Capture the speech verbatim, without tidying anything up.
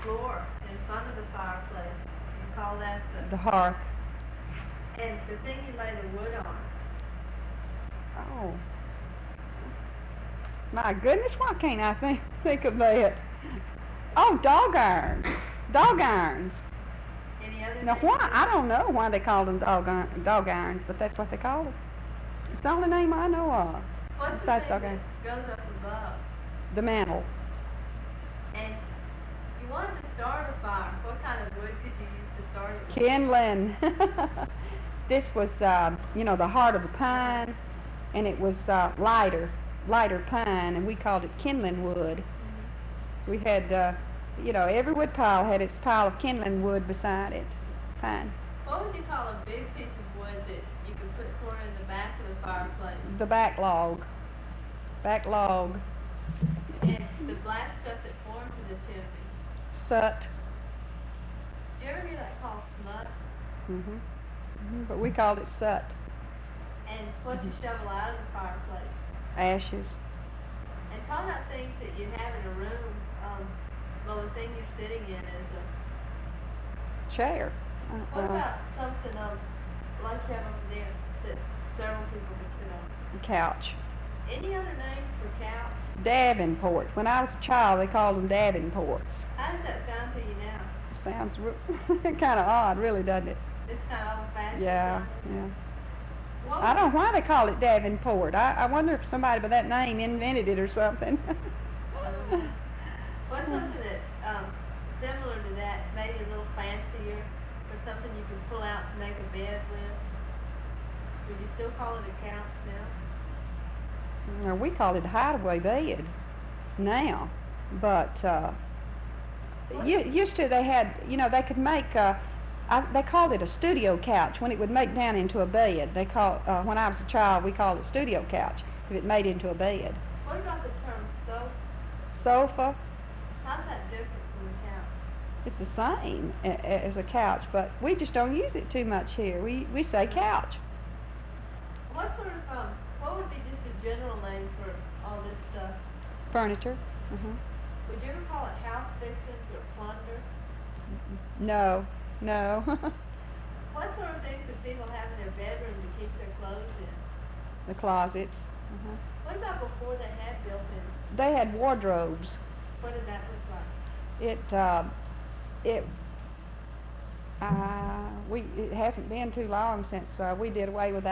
floor in front of the fireplace. You call that the... The hearth. And the thing you lay the wood on. Oh. My goodness, why can't I think, think of that? Oh, dog irons. Dog irons. Any other Now, name? why? I don't know why they call them dog, ir- dog irons, but that's what they call them. It's the only name I know of. What's the Besides thing dog that irons. goes up above? The mantle. And you wanted to start a fire. What kind of wood could you use to start it with? Kindling. This was, uh, you know, the heart of the pine, and it was uh, lighter, lighter pine, and we called it kindling wood. Mm-hmm. We had, uh, you know, every wood pile had its pile of kindling wood beside it, pine. What would you call a big piece of wood that you could put sort of in the back of the fireplace? The back log. Back log. And the black stuff that forms in the chimney. Soot. Did you ever hear that called smut? Mm-hmm. Mm-hmm. But we called it soot. And what you shovel out of the fireplace? Ashes. And talk about things that you have in a room. Um, well, the thing you're sitting in is a... Chair. Uh, What uh, about something um, like you have over there that several people can sit on? couch. Any other names for couch? Davenport. When I was a child, they called them Davenports. How does that sound to you now? Sounds re- kind of odd, really, doesn't it? It's kind of old-fashioned. Yeah, sounding. yeah. What I would don't know why they call it Davenport. I, I wonder if somebody by that name invented it or something. Um, what's something that, um, similar to that, maybe a little fancier, or something you can pull out to make a bed with? Would you still call it a couch now? Or we call it a hideaway bed now. But uh, u- used to they had, you know, they could make, uh, I, they called it a studio couch when it would make down into a bed. They call, uh, when I was a child, we called it studio couch if it made into a bed. What about the term sofa? Sofa, How's that different from a couch? it's the same a- a- as a couch, but we just don't use it too much here. We, we say couch. What sort of, um, what would be just a general name for all this stuff? Furniture. Uh-huh. Would you ever call it house fixings or plunder? No, no. What sort of things do people have in their bedroom to keep their clothes in? The closets. Uh-huh. What about before they had built-in? They had wardrobes. What did that look like? It, uh, it, uh, we, it hasn't been too long since uh, we did away with that.